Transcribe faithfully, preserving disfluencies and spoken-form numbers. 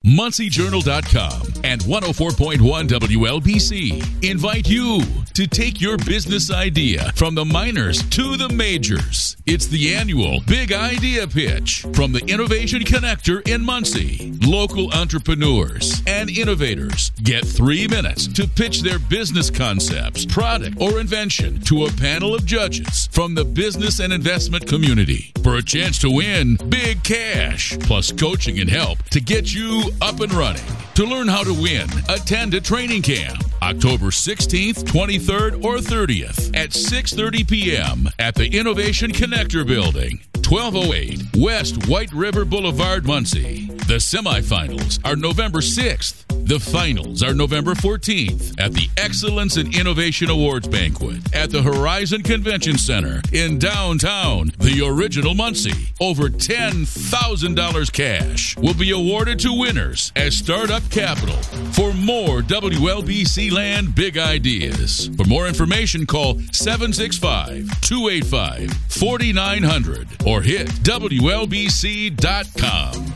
Muncie Journal dot com and one oh four point one W L B C invite you to take your business idea from the minors to the majors. It's the annual Big Idea Pitch from the Innovation Connector in Muncie. Local entrepreneurs and innovators get three minutes to pitch their business concepts, product, or invention to a panel of judges from the business and investment community for a chance to win big cash, plus coaching and help to get you up and running. To learn how to win, attend a training camp October sixteenth, twenty-third, or thirtieth at six thirty p.m. at the Innovation Connector Building, twelve oh eight West White River Boulevard, Muncie. The semifinals are November sixth. The finals are November fourteenth at the Excellence in Innovation Awards Banquet at the Horizon Convention Center in downtown, the original Muncie. Over ten thousand dollars cash will be awarded to winners as Startup Capital. For more W L B C Land Big Ideas. For more information, call seven six five, two eight five, four nine zero zero or hit W L B C dot com.